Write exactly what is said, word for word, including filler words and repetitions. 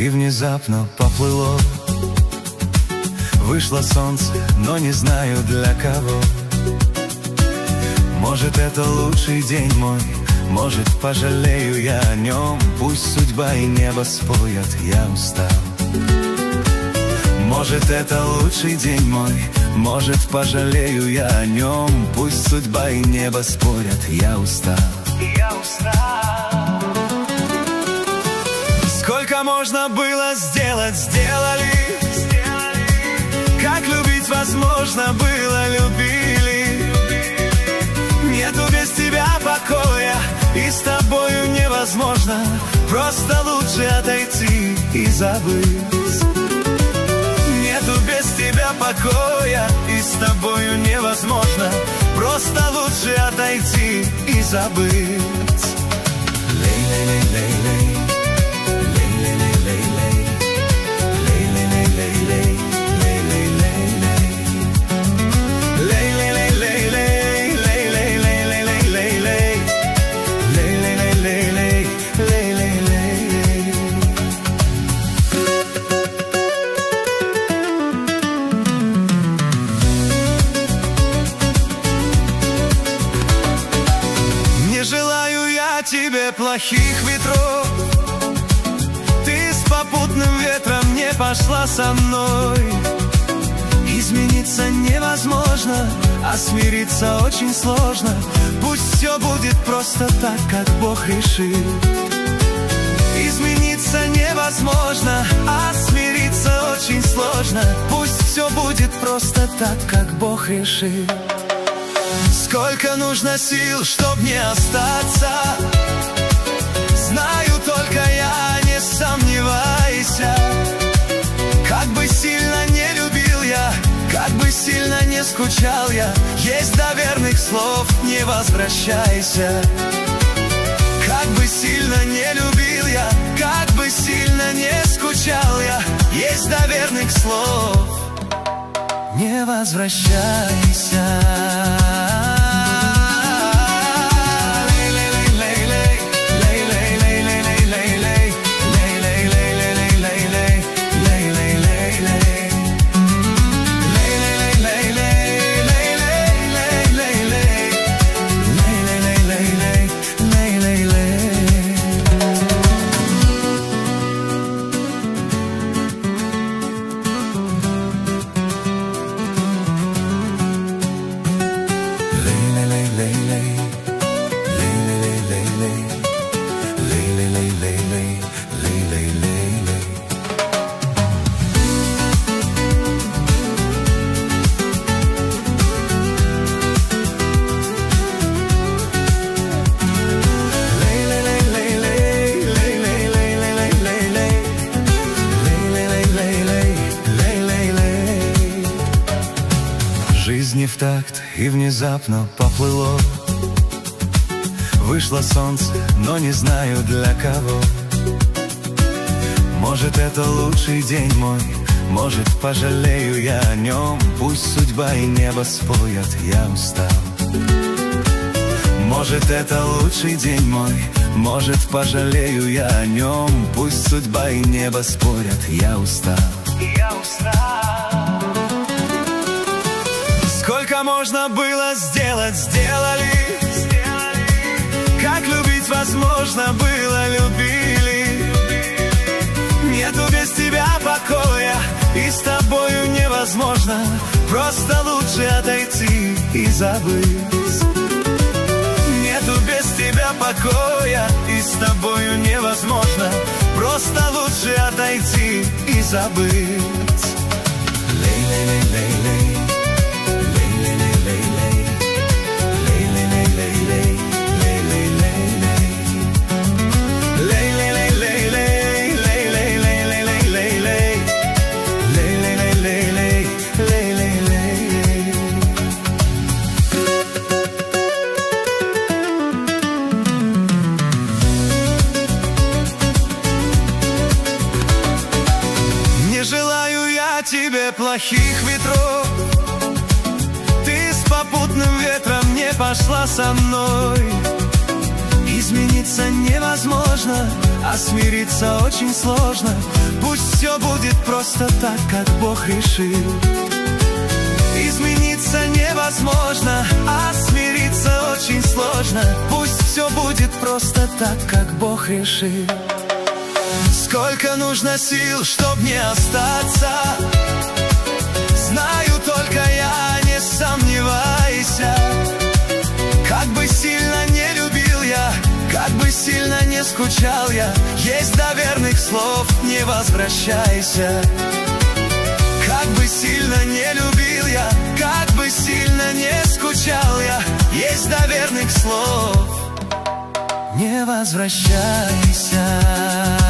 и внезапно поплыло. Вышло солнце, но не знаю для кого. Может, это лучший день мой, может, пожалею я о нем. Пусть судьба и небо спорят, я устал. Может, это лучший день мой, может, пожалею я о нем. Пусть судьба и небо спорят, я устал. Я устал. Сколько можно было сделать, сделали. Как любить возможно было, любили. Нету без тебя покоя, и с тобою невозможно. Просто лучше отойти и забыть. Нету без тебя покоя, и с тобою невозможно. Просто лучше отойти и забыть. Лей-лей-лей-лей-лей. Тебе плохих ветров, ты с попутным ветром не пошла со мной. Измениться невозможно, а смириться очень сложно. Пусть все будет просто так, как Бог решил. Измениться невозможно, а смириться очень сложно. Пусть все будет просто так, как Бог решил. Сколько нужно сил, чтоб не остаться, знаю только я, не сомневайся. Как бы сильно не любил я, как бы сильно не скучал я, есть до верных слов не возвращайся. Как бы сильно не любил я, как бы сильно не скучал я, есть до верных слов не возвращайся. Жизнь в такт и внезапно поплыло. Вышло солнце, но не знаю для кого. Может, это лучший день мой, может, пожалею я о нем. Пусть судьба и небо спорят, я устал. Может, это лучший день мой, может, пожалею я о нем. Пусть судьба и небо спорят, я устал. Я устал. Сколько можно было сделать, сделали. Как любить возможно было, любили. Нету без тебя покоя, и с тобою невозможно. Просто лучше отойти и забыть. Нету без тебя покоя, и с тобою невозможно. Просто лучше отойти и забыть. Лей-лей-лей-лей-лей. Тебе плохих ветров, ты с попутным ветром не пошла со мной. Измениться невозможно, а смириться очень сложно. Пусть все будет просто так, как Бог решил. Измениться невозможно, а смириться очень сложно. Пусть все будет просто так, как Бог решил. Сколько нужно сил, чтоб не остаться, знаю только я, не сомневайся. Как бы сильно не любил я, как бы сильно не скучал я, есть до верных слов не возвращайся. Как бы сильно не любил я, как бы сильно не скучал я, есть до верных слов не возвращайся.